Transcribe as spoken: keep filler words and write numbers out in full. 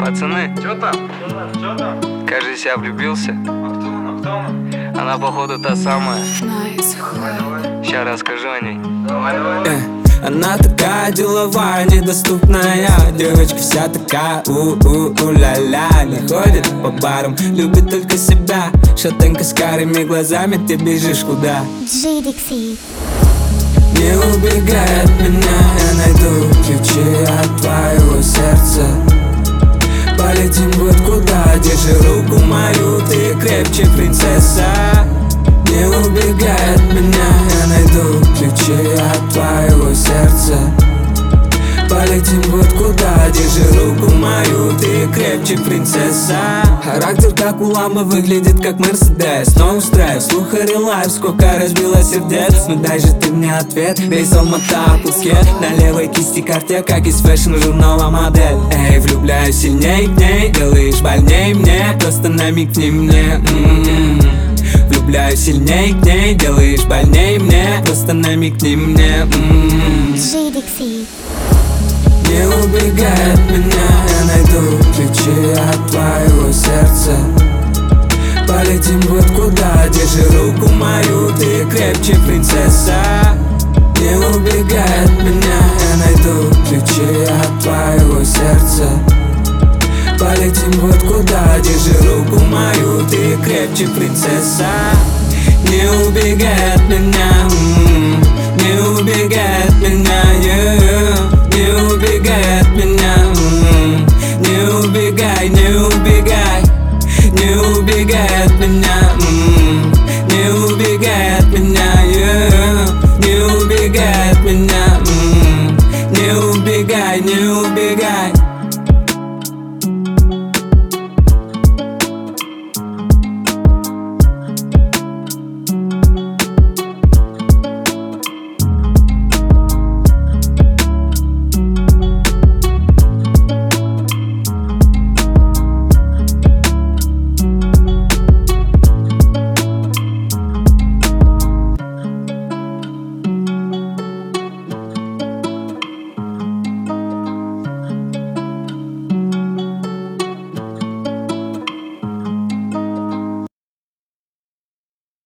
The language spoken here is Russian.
Пацаны, Чё там? Чё там? Чё там? кажется, я влюбился. А кто она? Кто она? Она, походу, та самая. Давай, давай. Ща расскажу о ней. Давай, давай. Э, Она такая деловая, недоступная. Девочка вся такая у-у-у-ля-ля. Не ходит по барам, любит только себя. Шатенка с карими глазами, ты бежишь куда? Джей Дикси. Не убегай от меня, я найду ключи от твоего сердца. Полетим вот куда, держи руку мою, ты крепче, принцесса. Не убегай от меня, я найду ключи от твоего сердца. Полетим вот куда, держи руку мою, ты крепче, принцесса. Характер как у ламбо, выглядит как Мерседес. Но устраивай, слуха релайф, сколько разбила сердец. Ну дай же ты мне ответ, весь Алмата в куске. На левой кисти карте, как из фэшн-журнала модель. Эй, влюбляюсь сильней к ней, делаешь больней мне, просто намекни мне. м-м-м. Влюбляюсь сильней к ней, делаешь больней мне, просто намекни мне. м-м-м. Джей Дикси. Не убегай от меня, я найду ключи от твоего сердца. Полетим вот куда, держи руку мою, ты крепче, принцесса. Не убегай от меня, я найду ключи от твоего сердца. Полетим вот куда, держи руку мою, ты крепче, принцесса. Не убегай от меня,